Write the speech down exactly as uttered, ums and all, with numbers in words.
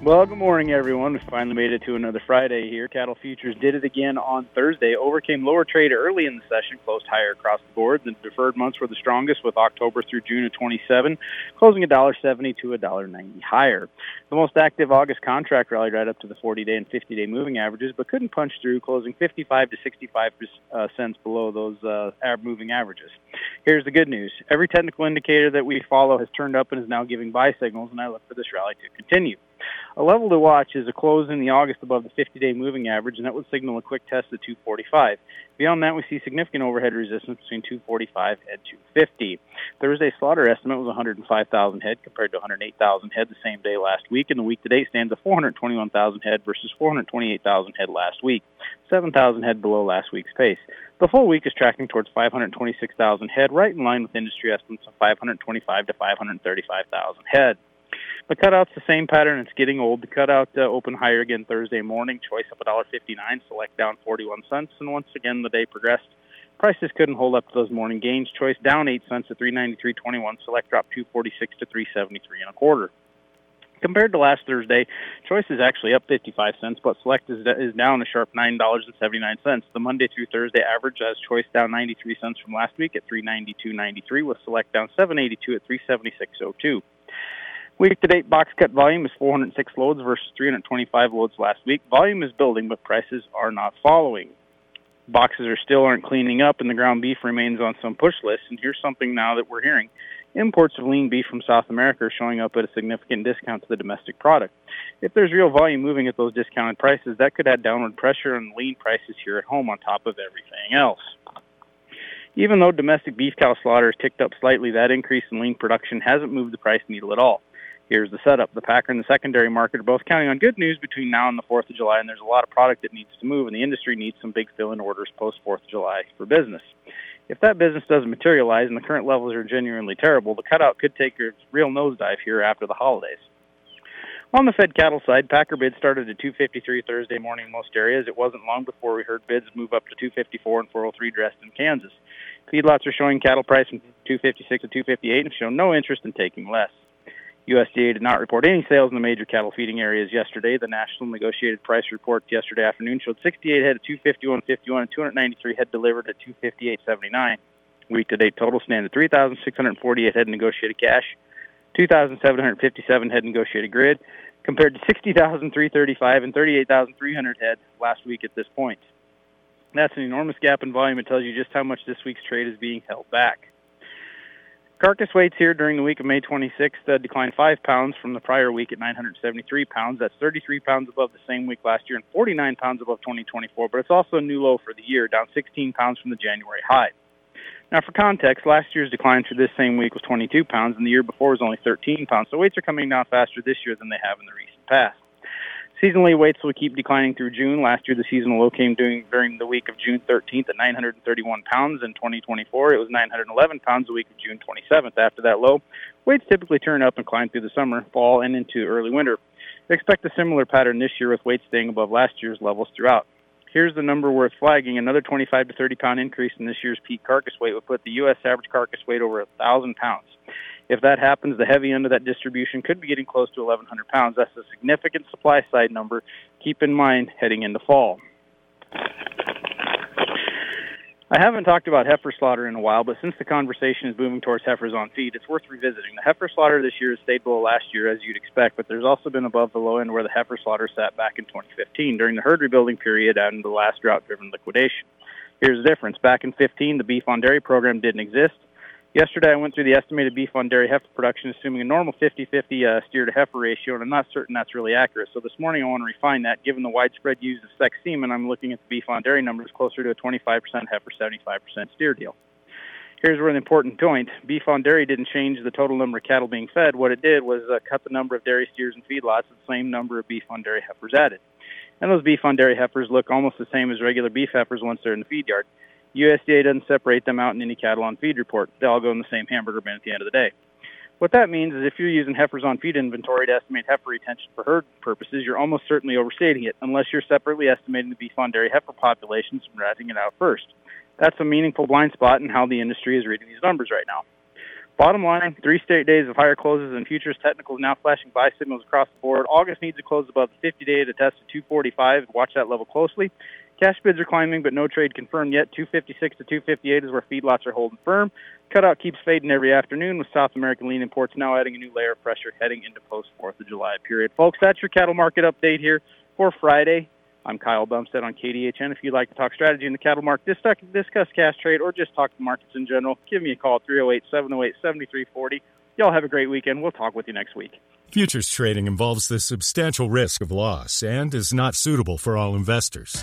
Well, good morning, everyone. We finally made it to another Friday here. Cattle futures did it again on Thursday. Overcame lower trade early in the session, closed higher across the board. The deferred months were the strongest, with October through June of twenty-seven, closing one dollar seventy to one dollar ninety higher. The most active August contract rallied right up to the forty-day and fifty-day moving averages, but couldn't punch through, closing fifty-five to sixty-five uh, cents below those uh, moving averages. Here's the good news. Every technical indicator that we follow has turned up and is now giving buy signals, and I look for this rally to continue. A level to watch is a close in the August above the fifty-day moving average, and that would signal a quick test at two forty-five. Beyond that, we see significant overhead resistance between two forty-five and two fifty. Thursday's slaughter estimate was one hundred five thousand head compared to one hundred eight thousand head the same day last week, and the week to date stands at four hundred twenty-one thousand head versus four hundred twenty-eight thousand head last week, seven thousand head below last week's pace. The full week is tracking towards five hundred twenty-six thousand head, right in line with industry estimates of five hundred twenty-five to five hundred thirty-five thousand head. The cutout's the same pattern. It's getting old. The cutout uh, opened higher again Thursday morning. Choice up one dollar fifty-nine, select down forty-one cents. And once again, the day progressed. Prices couldn't hold up to those morning gains. Choice down eight cents to three ninety-three twenty-one. Select dropped two forty-six to three seventy-three and a quarter. Compared to last Thursday, Choice is actually up fifty-five cents, but Select is, is down a sharp nine dollars and seventy-nine cents. The Monday through Thursday average has Choice down ninety-three cents from last week at three ninety-two ninety-three, with Select down seven eighty-two at three seventy-six oh two. Week-to-date box cut volume is four hundred six loads versus three hundred twenty-five loads last week. Volume is building, but prices are not following. Boxes are still aren't cleaning up, and the ground beef remains on some push lists. And here's something now that we're hearing. Imports of lean beef from South America are showing up at a significant discount to the domestic product. If there's real volume moving at those discounted prices, that could add downward pressure on lean prices here at home on top of everything else. Even though domestic beef cow slaughter has ticked up slightly, that increase in lean production hasn't moved the price needle at all. Here's the setup. The packer and the secondary market are both counting on good news between now and the fourth of July, and there's a lot of product that needs to move, and the industry needs some big fill-in orders post-fourth of July for business. If that business doesn't materialize and the current levels are genuinely terrible, the cutout could take a real nosedive here after the holidays. On the fed cattle side, packer bids started at two fifty-three Thursday morning in most areas. It wasn't long before we heard bids move up to two fifty-four and four oh three Dresden, Kansas. Feedlots are showing cattle price from two fifty-six to two fifty-eight and have shown no interest in taking less. U S D A did not report any sales in the major cattle feeding areas yesterday. The National Negotiated Price Report yesterday afternoon showed sixty-eight head at two fifty-one fifty-one and two ninety-three head delivered at two fifty-eight seventy-nine. Week-to-date total stand at three thousand six hundred forty-eight head negotiated cash, two thousand seven hundred fifty-seven head negotiated grid, compared to sixty thousand three hundred thirty-five and thirty-eight thousand three hundred head last week at this point. That's an enormous gap in volume. It tells you just how much this week's trade is being held back. Carcass weights here during the week of May twenty-sixth uh, declined five pounds from the prior week at nine hundred seventy-three pounds. That's thirty-three pounds above the same week last year and forty-nine pounds above twenty twenty-four, but it's also a new low for the year, down sixteen pounds from the January high. Now, for context, last year's decline for this same week was twenty-two pounds, and the year before was only thirteen pounds, so weights are coming down faster this year than they have in the recent past. Seasonally, weights will keep declining through June. Last year, the seasonal low came during, during the week of June thirteenth at nine hundred thirty-one pounds. In twenty twenty-four, it was nine hundred eleven pounds the week of June twenty-seventh. After that low, weights typically turn up and climb through the summer, fall, and into early winter. We expect a similar pattern this year with weights staying above last year's levels throughout. Here's the number worth flagging. Another twenty-five to thirty pound increase in this year's peak carcass weight would put the U S average carcass weight over one thousand pounds. If that happens, the heavy end of that distribution could be getting close to eleven hundred pounds. That's a significant supply side number. Keep in mind heading into fall. I haven't talked about heifer slaughter in a while, but since the conversation is moving towards heifers on feed, it's worth revisiting. The heifer slaughter this year has stayed below last year, as you'd expect, but there's also been above the low end where the heifer slaughter sat back in twenty fifteen during the herd rebuilding period and the last drought-driven liquidation. Here's the difference. Back in fifteen, the beef on dairy program didn't exist. Yesterday, I went through the estimated beef on dairy heifer production, assuming a normal fifty-fifty uh, steer to heifer ratio, and I'm not certain that's really accurate. So this morning, I want to refine that. Given the widespread use of sex semen, I'm looking at the beef on dairy numbers closer to a twenty-five percent heifer, seventy-five percent steer deal. Here's where an important point. Beef on dairy didn't change the total number of cattle being fed. What it did was uh, cut the number of dairy steers and feedlots to the same number of beef on dairy heifers added. And those beef on dairy heifers look almost the same as regular beef heifers once they're in the feed yard. U S D A doesn't separate them out in any cattle on feed report. They all go in the same hamburger bin at the end of the day. What that means is if you're using heifers on feed inventory to estimate heifer retention for herd purposes, you're almost certainly overstating it, unless you're separately estimating the beef on dairy heifer populations and ratting it out first. That's a meaningful blind spot in how the industry is reading these numbers right now. Bottom line, three straight days of higher closes and futures technicals now flashing buy signals across the board. August needs to close above the fifty-day to test of two forty-five. Watch that level closely. Cash bids are climbing, but no trade confirmed yet. two fifty-six to two fifty-eight is where feedlots are holding firm. Cutout keeps fading every afternoon, with South American lean imports now adding a new layer of pressure heading into post-fourth of July period. Folks, that's your cattle market update here for Friday. I'm Kyle Bumstead on K D H N. If you'd like to talk strategy in the cattle market, discuss cash trade, or just talk the markets in general, give me a call at three oh eight, seven oh eight, seven three four oh. Y'all have a great weekend. We'll talk with you next week. Futures trading involves the substantial risk of loss and is not suitable for all investors.